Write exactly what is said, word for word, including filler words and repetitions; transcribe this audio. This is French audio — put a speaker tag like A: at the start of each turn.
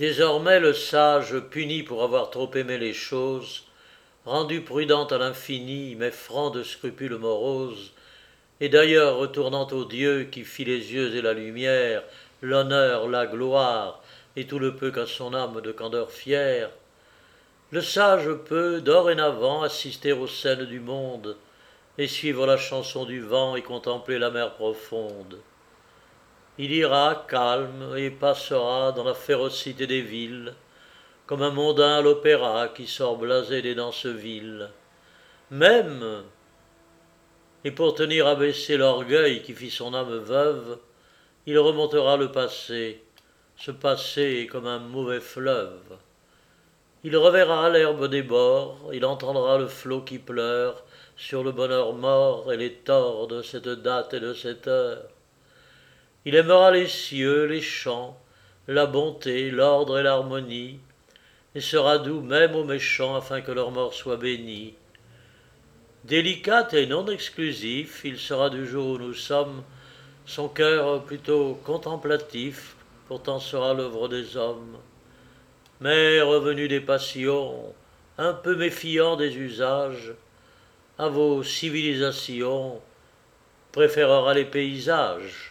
A: Désormais le sage, puni pour avoir trop aimé les choses, rendu prudent à l'infini, mais franc de scrupules moroses, et d'ailleurs retournant au Dieu qui fit les yeux et la lumière, l'honneur, la gloire, et tout le peu qu'à son âme de candeur fière, le sage peut, dorénavant, assister aux scènes du monde, et suivre la chanson du vent et contempler la mer profonde. Il ira calme et passera dans la férocité des villes, comme un mondain à l'opéra qui sort blasé des danses viles. Même, et pour tenir abaissé l'orgueil qui fit son âme veuve, il remontera le passé, ce passé est comme un mauvais fleuve. Il reverra l'herbe des bords, il entendra le flot qui pleure sur le bonheur mort et les torts de cette date et de cette heure. Il aimera les cieux, les champs, la bonté, l'ordre et l'harmonie, et sera doux même aux méchants afin que leur mort soit bénie. Délicat et non exclusif, il sera du jour où nous sommes, son cœur plutôt contemplatif, pourtant sera l'œuvre des hommes. Mais revenu des passions, un peu méfiant des usages, à vos civilisations, préférera les paysages.